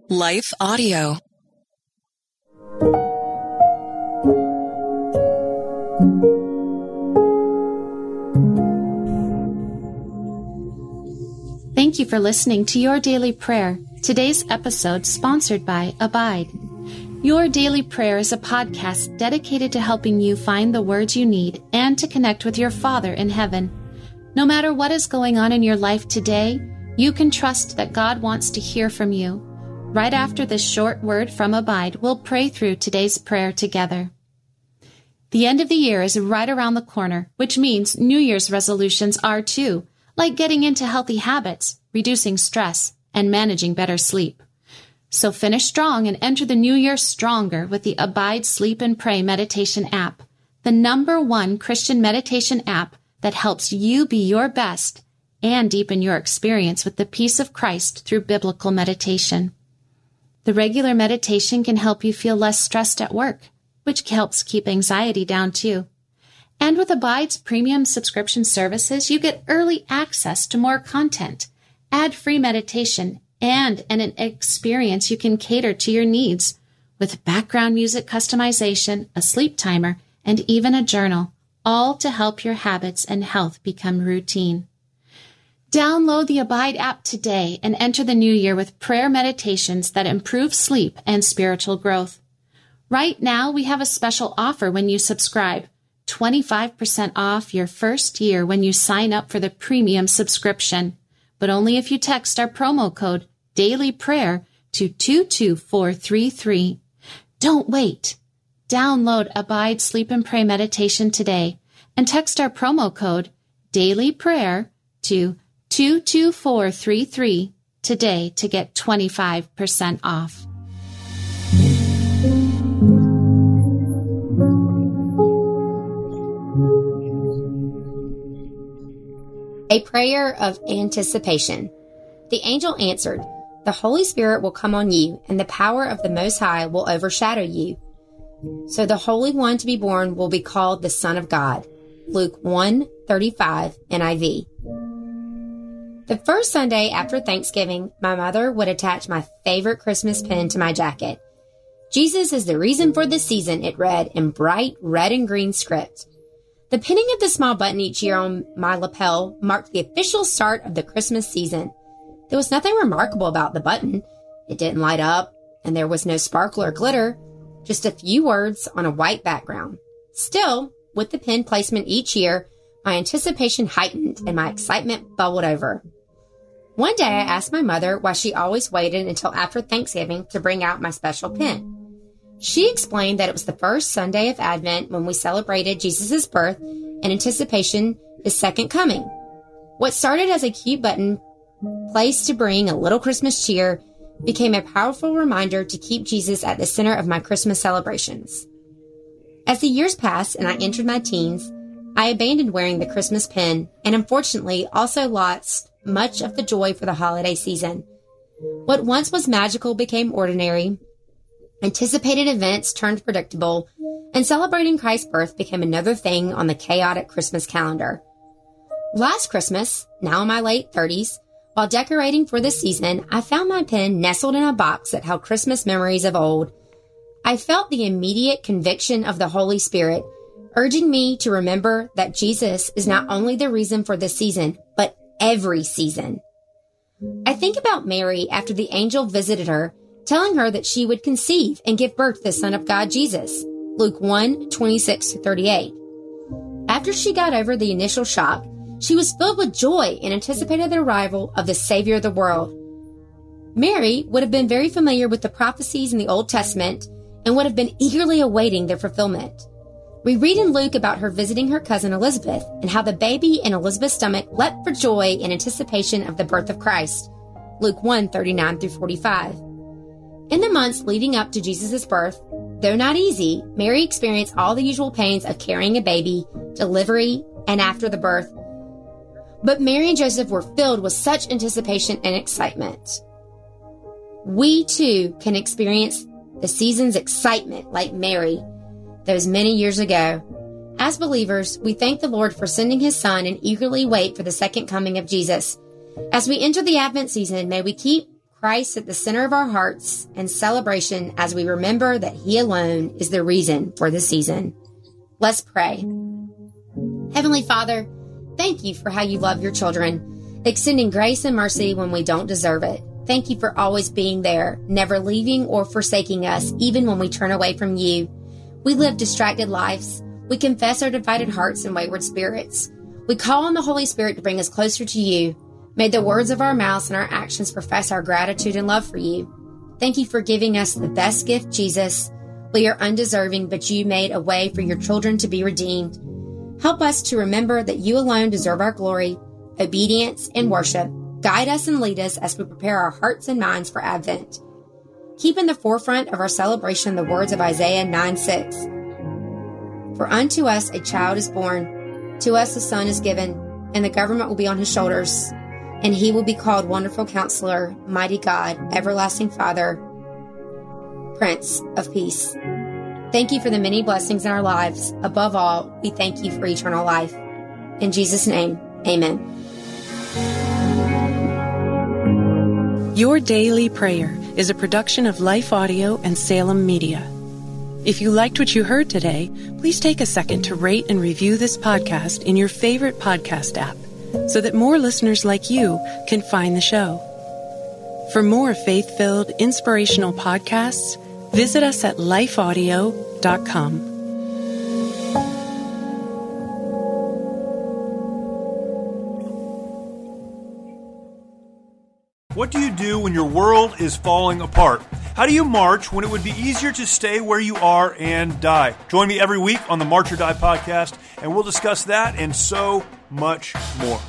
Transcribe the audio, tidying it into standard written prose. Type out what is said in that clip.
Life Audio. Thank you for listening to Your Daily Prayer. Today's episode sponsored by Abide. Your Daily Prayer is a podcast dedicated to helping you find the words you need and to connect with your Father in heaven. No matter what is going on in your life today, you can trust that God wants to hear from you. Right after this short word from Abide, we'll pray through today's prayer together. The end of the year is right around the corner, which means New Year's resolutions are too, like getting into healthy habits, reducing stress, and managing better sleep. So finish strong and enter the new year stronger with the Abide Sleep and Pray meditation app, the #1 Christian meditation app that helps you be your best and deepen your experience with the peace of Christ through biblical meditation. The regular meditation can help you feel less stressed at work, which helps keep anxiety down too. And with Abide's premium subscription services, you get early access to more content, ad-free meditation, and an experience you can cater to your needs with background music customization, a sleep timer, and even a journal, all to help your habits and health become routine. Download the Abide app today and enter the new year with prayer meditations that improve sleep and spiritual growth. Right now, we have a special offer when you subscribe. 25% off your first year when you sign up for the premium subscription, but only if you text our promo code DAILYPRAYER to 22433. Don't wait. Download Abide Sleep and Pray meditation today and text our promo code DAILYPRAYER to 22433 today to get 25% off. A prayer of anticipation. The angel answered, "The Holy Spirit will come on you, and the power of the Most High will overshadow you. So the Holy One to be born will be called the Son of God." Luke 1:35 NIV. The first Sunday after Thanksgiving, my mother would attach my favorite Christmas pin to my jacket. "Jesus is the reason for the season," it read in bright red and green script. The pinning of the small button each year on my lapel marked the official start of the Christmas season. There was nothing remarkable about the button. It didn't light up, and there was no sparkle or glitter, just a few words on a white background. Still, with the pin placement each year, my anticipation heightened and my excitement bubbled over. One day I asked my mother why she always waited until after Thanksgiving to bring out my special pin. She explained that it was the first Sunday of Advent when we celebrated Jesus' birth in anticipation his second coming. What started as a cute button placed to bring a little Christmas cheer became a powerful reminder to keep Jesus at the center of my Christmas celebrations. As the years passed and I entered my teens, I abandoned wearing the Christmas pin and unfortunately also lost much of the joy for the holiday season. What once was magical became ordinary. Anticipated events turned predictable, and celebrating Christ's birth became another thing on the chaotic Christmas calendar. Last Christmas, now in my late 30s, while decorating for the season, I found my pin nestled in a box that held Christmas memories of old. I felt the immediate conviction of the Holy Spirit, urging me to remember that Jesus is not only the reason for the season, but every season. I think about Mary after the angel visited her, telling her that she would conceive and give birth to the Son of God, Jesus. Luke 1:26-38. After she got over the initial shock, she was filled with joy and anticipated the arrival of the Savior of the world. Mary would have been very familiar with the prophecies in the Old Testament and would have been eagerly awaiting their fulfillment. We read in Luke about her visiting her cousin Elizabeth and how the baby in Elizabeth's stomach leapt for joy in anticipation of the birth of Christ. Luke 1:39-45. In the months leading up to Jesus' birth, though not easy, Mary experienced all the usual pains of carrying a baby, delivery, and after the birth. But Mary and Joseph were filled with such anticipation and excitement. We too can experience the season's excitement like Mary those many years ago. As believers, we thank the Lord for sending his Son and eagerly wait for the second coming of Jesus. As we enter the Advent season, may we keep Christ at the center of our hearts and celebration as we remember that He alone is the reason for the season. Let's pray. Heavenly Father, thank you for how you love your children, extending grace and mercy when we don't deserve it. Thank you for always being there, never leaving or forsaking us, even when we turn away from you. We live distracted lives. We confess our divided hearts and wayward spirits. We call on the Holy Spirit to bring us closer to you. May the words of our mouths and our actions profess our gratitude and love for you. Thank you for giving us the best gift, Jesus. We are undeserving, but you made a way for your children to be redeemed. Help us to remember that you alone deserve our glory, obedience, and worship. Guide us and lead us as we prepare our hearts and minds for Advent. Keep in the forefront of our celebration the words of Isaiah 9:6. For unto us a child is born, to us a son is given, and the government will be on his shoulders. And he will be called Wonderful Counselor, Mighty God, Everlasting Father, Prince of Peace. Thank you for the many blessings in our lives. Above all, we thank you for eternal life. In Jesus' name, amen. Your Daily Prayer is a production of Life Audio and Salem Media. If you liked what you heard today, please take a second to rate and review this podcast in your favorite podcast app, so that more listeners like you can find the show. For more faith-filled, inspirational podcasts, visit us at lifeaudio.com. What do you do when your world is falling apart? How do you march when it would be easier to stay where you are and die? Join me every week on the March or Die podcast, and we'll discuss that and so much more.